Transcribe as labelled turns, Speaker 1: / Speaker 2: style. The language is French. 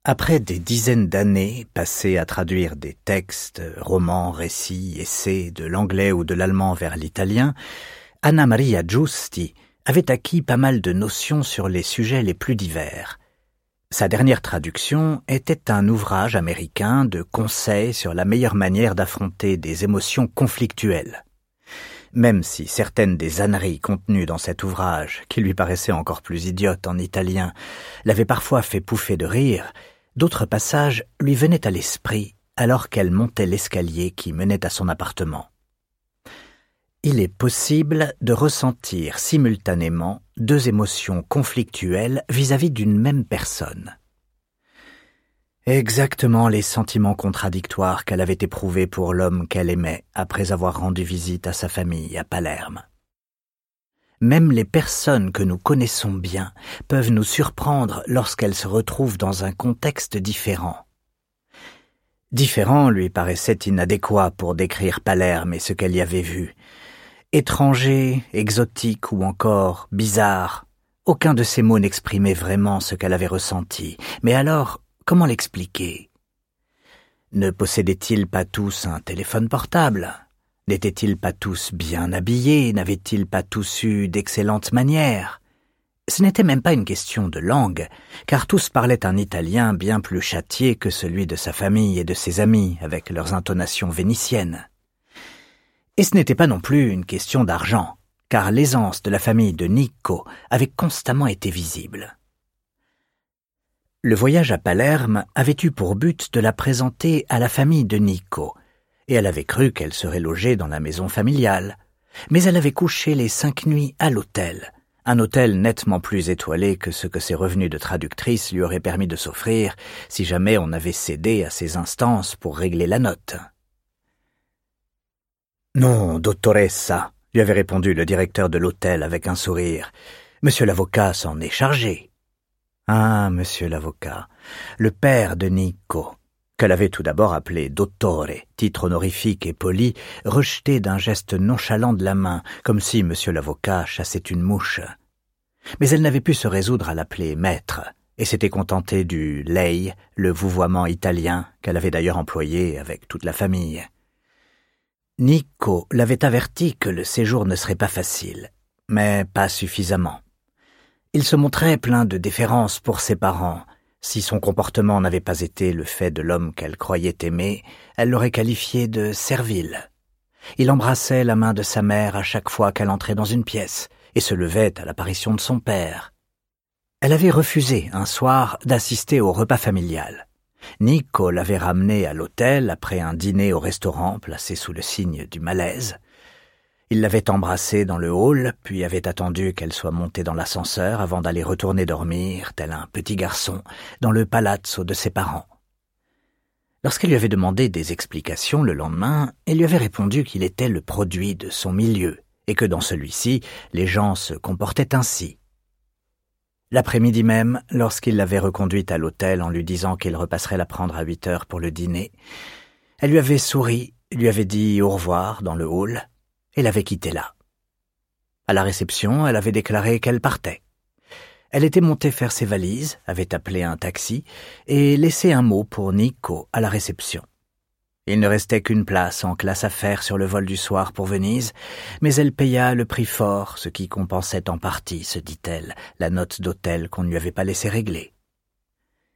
Speaker 1: Après des dizaines d'années passées à traduire des textes, romans, récits, essais de l'anglais ou de l'allemand vers l'italien, Anna Maria Giusti avait acquis pas mal de notions sur les sujets les plus divers. Sa dernière traduction était un ouvrage américain de conseils sur la meilleure manière d'affronter des émotions conflictuelles. Même si certaines des âneries contenues dans cet ouvrage, qui lui paraissaient encore plus idiotes en italien, l'avaient parfois fait pouffer de rire, d'autres passages lui venaient à l'esprit alors qu'elle montait l'escalier qui menait à son appartement. Il est possible de ressentir simultanément deux émotions conflictuelles vis-à-vis d'une même personne. Exactement les sentiments contradictoires qu'elle avait éprouvés pour l'homme qu'elle aimait après avoir rendu visite à sa famille à Palerme. Même les personnes que nous connaissons bien peuvent nous surprendre lorsqu'elles se retrouvent dans un contexte différent. Différent lui paraissait inadéquat pour décrire Palerme et ce qu'elle y avait vu. Étranger, exotique ou encore bizarre, aucun de ces mots n'exprimait vraiment ce qu'elle avait ressenti. Mais alors, comment l'expliquer? Ne possédaient-ils pas tous un téléphone portable? N'étaient-ils pas tous bien habillés? N'avaient-ils pas tous eu d'excellentes manières? Ce n'était même pas une question de langue, car tous parlaient un italien bien plus châtié que celui de sa famille et de ses amis, avec leurs intonations vénitiennes. Et ce n'était pas non plus une question d'argent, car l'aisance de la famille de Nicco avait constamment été visible. Le voyage à Palerme avait eu pour but de la présenter à la famille de Nicco, et elle avait cru qu'elle serait logée dans la maison familiale. Mais elle avait couché les 5 nuits à l'hôtel, un hôtel nettement plus étoilé que ce que ses revenus de traductrice lui auraient permis de s'offrir si jamais on avait cédé à ses instances pour régler la note. « Non, dottoressa », lui avait répondu le directeur de l'hôtel avec un sourire. « Monsieur l'avocat s'en est chargé. » Ah, monsieur l'avocat, le père de Nicco, qu'elle avait tout d'abord appelé dottore, titre honorifique et poli, rejeté d'un geste nonchalant de la main, comme si monsieur l'avocat chassait une mouche. Mais elle n'avait pu se résoudre à l'appeler maître, et s'était contentée du lei, le vouvoiement italien, qu'elle avait d'ailleurs employé avec toute la famille. Nicco l'avait averti que le séjour ne serait pas facile, mais pas suffisamment. Il se montrait plein de déférence pour ses parents. Si son comportement n'avait pas été le fait de l'homme qu'elle croyait aimer, elle l'aurait qualifié de servile. Il embrassait la main de sa mère à chaque fois qu'elle entrait dans une pièce et se levait à l'apparition de son père. Elle avait refusé un soir d'assister au repas familial. Nicco l'avait ramenée à l'hôtel après un dîner au restaurant placé sous le signe du malaise. Il l'avait embrassée dans le hall, puis avait attendu qu'elle soit montée dans l'ascenseur avant d'aller retourner dormir, tel un petit garçon, dans le palazzo de ses parents. Lorsqu'elle lui avait demandé des explications le lendemain, il lui avait répondu qu'il était le produit de son milieu, et que dans celui-ci, les gens se comportaient ainsi. L'après-midi même, lorsqu'il l'avait reconduite à l'hôtel en lui disant qu'il repasserait la prendre à 8 heures pour le dîner, elle lui avait souri, lui avait dit au revoir dans le hall, et l'avait quitté là. À la réception, elle avait déclaré qu'elle partait. Elle était montée faire ses valises, avait appelé un taxi et laissé un mot pour Nicco à la réception. Il ne restait qu'une place en classe affaires sur le vol du soir pour Venise, mais elle paya le prix fort, ce qui compensait en partie, se dit-elle, la note d'hôtel qu'on ne lui avait pas laissé régler.